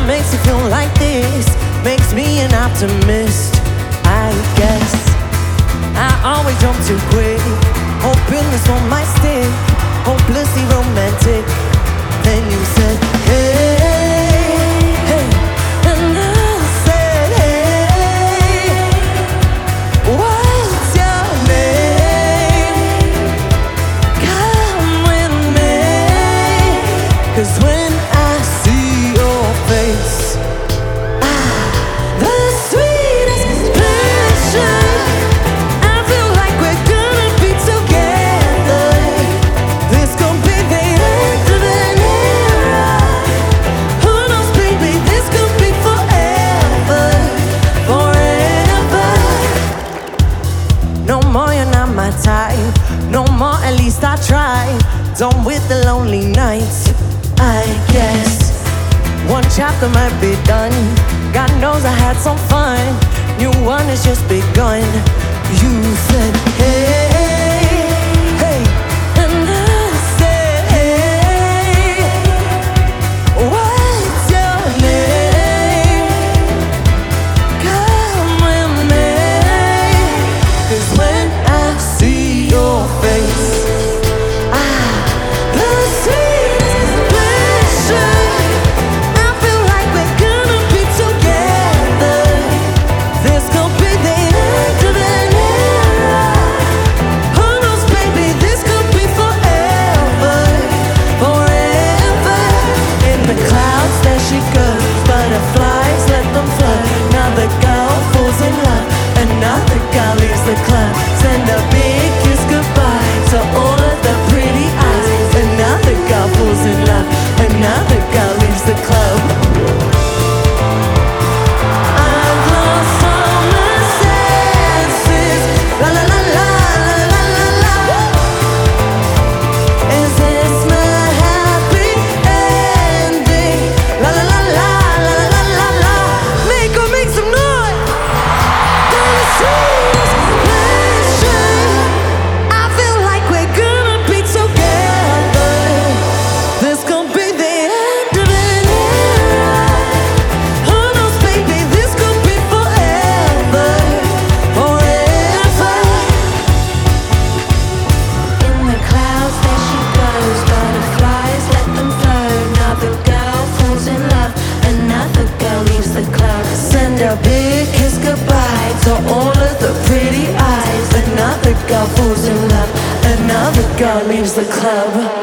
makes you feel like this makes me an optimist, I guess. I always jump too quick, hoping this one might stick, hopelessly romantic. Then you said, hey, hey, and I said, hey, what's your name? Come with me, 'cause when I see your face, the sweetest pleasure, I feel like we're gonna be together. This gon' be the end of an era. Who knows, baby, this could be forever, forever. No more, you're not my type. No more, at least I tried. Done with the lonely nights, I guess. One chapter might be done. God knows I had some fun. New one has just begun. You said, hey, hey, and I said, hey, what's your name? Come with me, 'cause when I see your face, the sweetest pleasure, I feel like we're gonna be together. This gon' be the end of an era. Who knows, baby, this could be forever, forever. In the clouds there she goes, butterflies let them fly. Another girl falls in love, another girl leaves the club. Send a big kiss goodbye to all of the pretty eyes. Another girl falls in love, another girl leaves the club. I've lost all my senses. La la la la la la la la. Is this my happy ending? La la la la la la la la. Make some noise. The sweetest pleasure, I feel like we're gonna be together. This gon' be the end of an era. Who knows, baby, this could be forever, forever. In the clouds there she goes, butterflies let them flow. Another girl falls in love, another girl leaves the club. Send a big kiss goodbye to all of the pretty eyes. Another girl falls in love, another girl leaves the club.